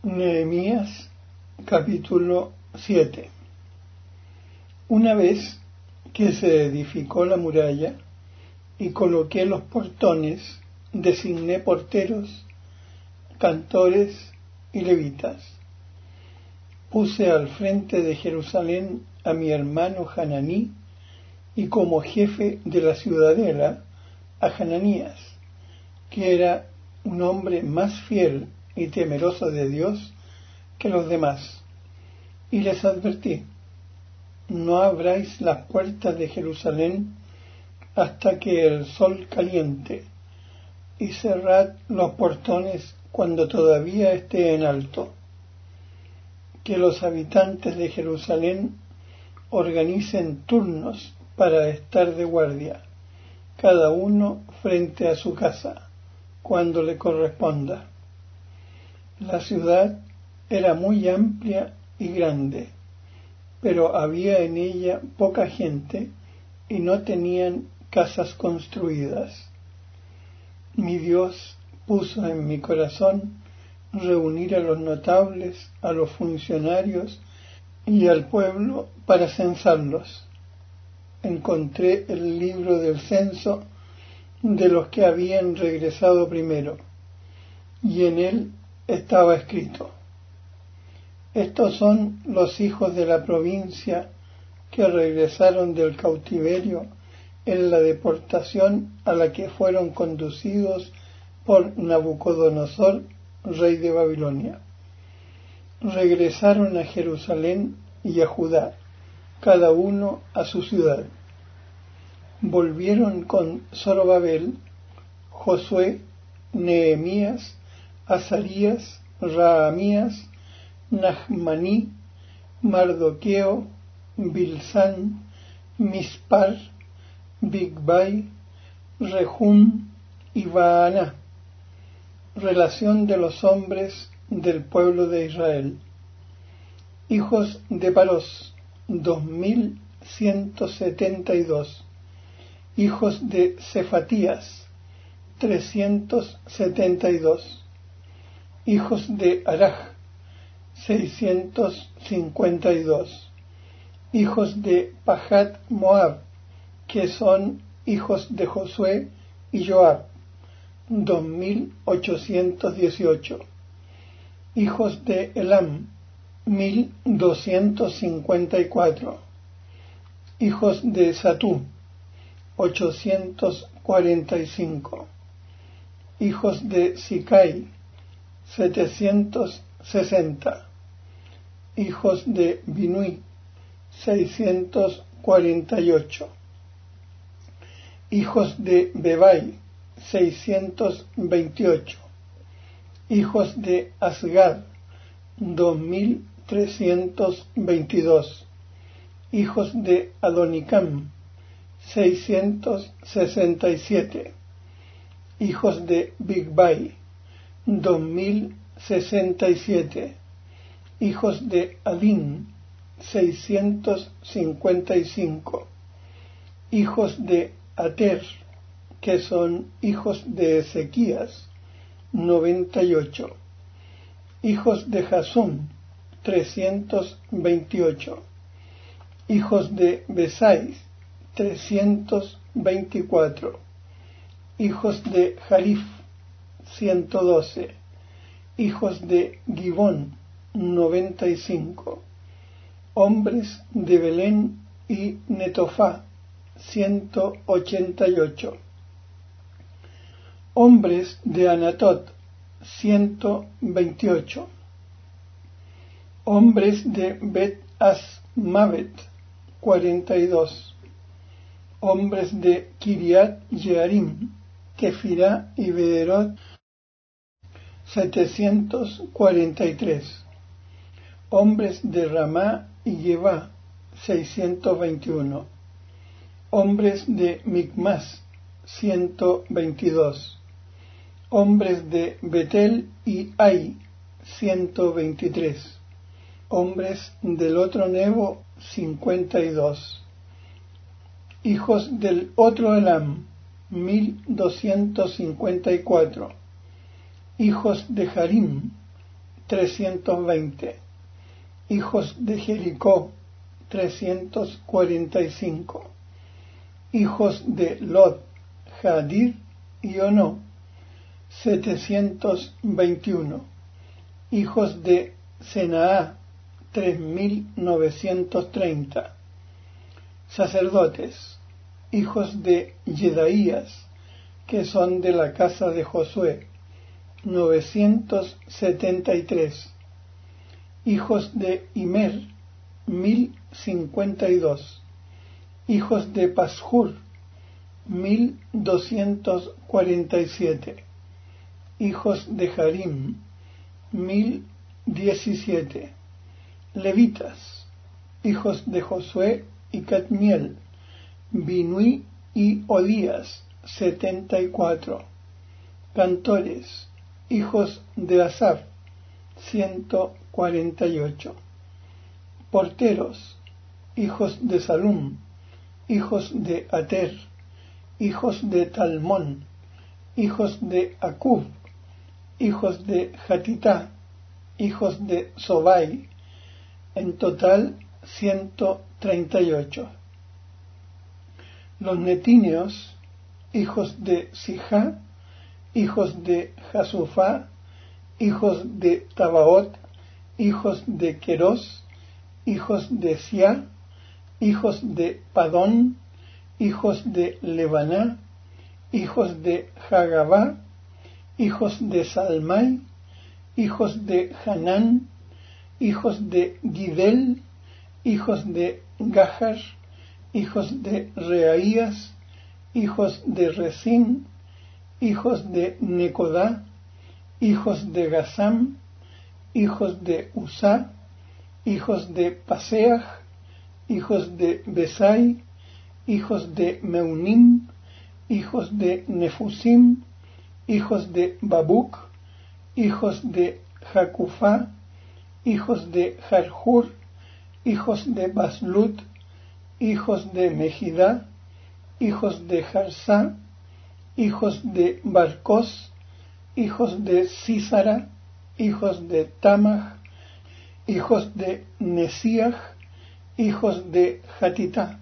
Nehemías capítulo 7. Una vez que se edificó la muralla y coloqué los portones, designé porteros, cantores y levitas. Puse al frente de Jerusalén a mi hermano Hananí y como jefe de la ciudadela a Hananías, que era un hombre más fiel y temeroso de Dios que los demás, y les advertí: no abráis las puertas de Jerusalén hasta que el sol caliente, y cerrad los portones cuando todavía esté en alto. Que los habitantes de Jerusalén organicen turnos para estar de guardia, cada uno frente a su casa, cuando le corresponda. La ciudad era muy amplia y grande, pero había en ella poca gente y no tenían casas construidas. Mi Dios puso en mi corazón reunir a los notables, a los funcionarios y al pueblo para censarlos. Encontré el libro del censo de los que habían regresado primero, y en él estaba escrito: estos son los hijos de la provincia que regresaron del cautiverio en la deportación a la que fueron conducidos por Nabucodonosor, rey de Babilonia. Regresaron a Jerusalén y a Judá, cada uno a su ciudad. Volvieron con Zorobabel, Josué, Nehemías, Azarías, Raamías, Nachmaní, Mardoqueo, Bilsán, Mispar, Bigvai, Rehum y Baaná. Relación de los hombres del pueblo de Israel. Hijos de Parós, 2172. Hijos de Cefatías, 372. Hijos de Araj, 652. Hijos de Pahat Moab, que son hijos de Josué y Joab, 2818. Hijos de Elam, 1254. Hijos de Satú, 845. Hijos de Sicai, 760. Hijos de Binui, 648. Hijos de Bebai, 628. Hijos de Asgad, 2322. Hijos de Adonicam, 667. Hijos de Bigvai, 2067. Hijos de Adín, 655. Hijos de Ater, que son hijos de Ezequías, 98. Hijos de Jasum, 328. Hijos de Besai, 324. Hijos de Jarif, 112. Hijos de Gibón, 95. Hombres de Belén y Netofá, 188. Hombres de Anatot, 128. Hombres de Bet Asmavet, 42. Hombres de Kiriat Jearim, Kefirá y Bederot, 743. Hombres de Ramá y Jebá, 621. Hombres de Micmas, 122. Hombres de Betel y Ai, 123. Hombres del otro Nebo, 52. Hijos del otro Elam, 1254. Hijos de Harim, 320. Hijos de Jericó, 345. Hijos de Lod, Jadir y Ono, 721. Hijos de Senaá, 3930. Sacerdotes, hijos de Yedaías, que son de la casa de Josué, 973. Hijos de Imer, 1052. Hijos de Pashur, 1247. Hijos de Harim, 1017. Levitas, hijos de Josué y Cadmiel, Binui y Odías, 74. Cantores, hijos de Asaf, 148. Porteros, hijos de Salum, hijos de Ater, hijos de Talmón, hijos de Acub, hijos de Hatitá, hijos de Sobai, en total 138. Los netíneos, hijos de Sijá, hijos de Jasufá, hijos de Tabaot, hijos de Querós, hijos de Siá, hijos de Padón, hijos de Lebaná, hijos de Hagabá, hijos de Salmai, hijos de Hanán, hijos de Gidel, hijos de Gahar, hijos de Reaías, hijos de Resín, hijos de Necodá, hijos de Gazam, hijos de Usá, hijos de Paseach, hijos de Besai, hijos de Meunim, hijos de Nefusim, hijos de Babuc, hijos de Jacufá, hijos de Jarjur, hijos de Baslut, hijos de Mejidá, hijos de Jarsá, hijos de Barcos, hijos de Sísara, hijos de Tamach, hijos de Nesíach, hijos de Hatitá.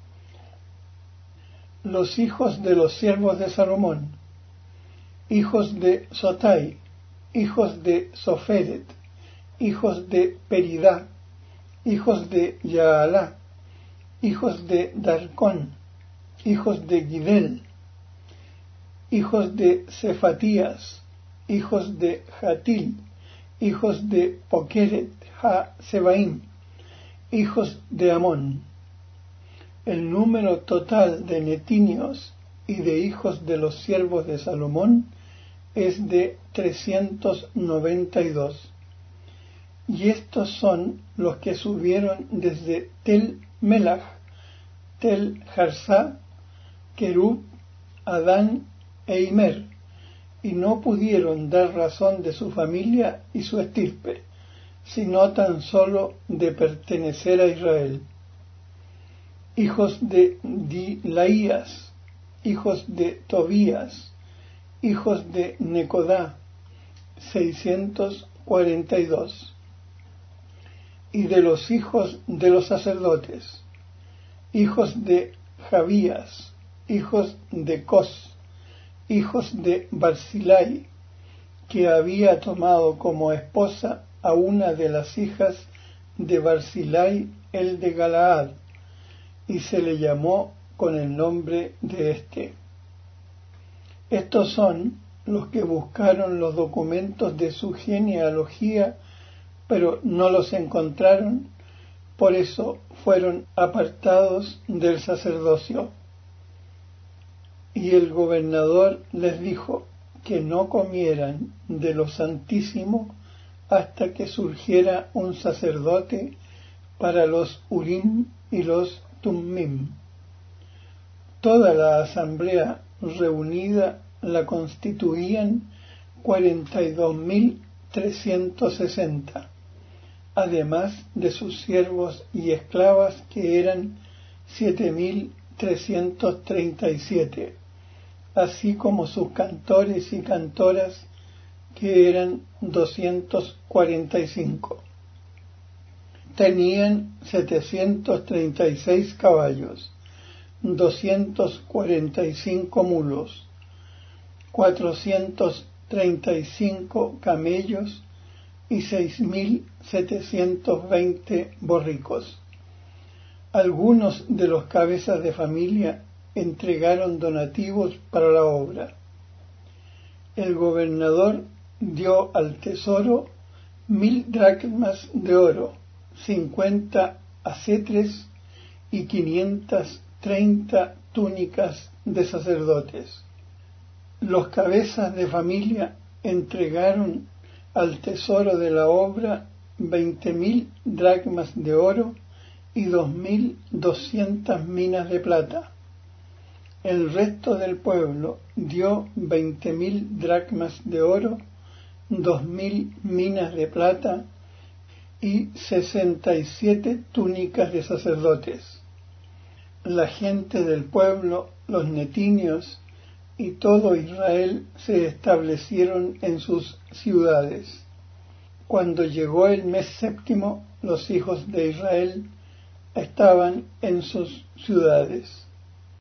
Los hijos de los siervos de Salomón, hijos de Sotai, hijos de Soferet, hijos de Peridá, hijos de Yaalá, hijos de Darcón, hijos de Gidel, hijos de Cefatías, hijos de Jatil, hijos de Pokeret ha-Sebaim, hijos de Amón. El número total de netinios y de hijos de los siervos de Salomón es de 392. Y estos son los que subieron desde Tel Melach, Tel Jarsá, Kerub, Adán e Imer, y no pudieron dar razón de su familia y su estirpe, sino tan solo de pertenecer a Israel. Hijos de Dilaías, hijos de Tobías, hijos de Necodá, 642. Y de los hijos de los sacerdotes, hijos de Jabías, hijos de Cos, hijos de Barzilai, que había tomado como esposa a una de las hijas de Barzilai el de Galaad, y se le llamó con el nombre de éste. Estos son los que buscaron los documentos de su genealogía, pero no los encontraron, por eso fueron apartados del sacerdocio. Y el gobernador les dijo que no comieran de lo santísimo hasta que surgiera un sacerdote para los Urim y los Tummim. Toda la asamblea reunida la constituían 42.360, además de sus siervos y esclavas, que eran 7.337, así como sus cantores y cantoras, que eran 245. Tenían 736 caballos, 245 mulos, 435 camellos y 6.720 borricos. Algunos de los cabezas de familia entregaron donativos para la obra. El gobernador dio al tesoro 1.000 dracmas de oro, 50 acetres y 530 túnicas de sacerdotes. Los cabezas de familia entregaron al tesoro de la obra 20.000 dracmas de oro y 2.200 minas de plata. El resto del pueblo dio 20.000 dracmas de oro, 2.000 minas de plata y 67 túnicas de sacerdotes. La gente del pueblo, los netinios y todo Israel se establecieron en sus ciudades. Cuando llegó el mes séptimo, los hijos de Israel estaban en sus ciudades.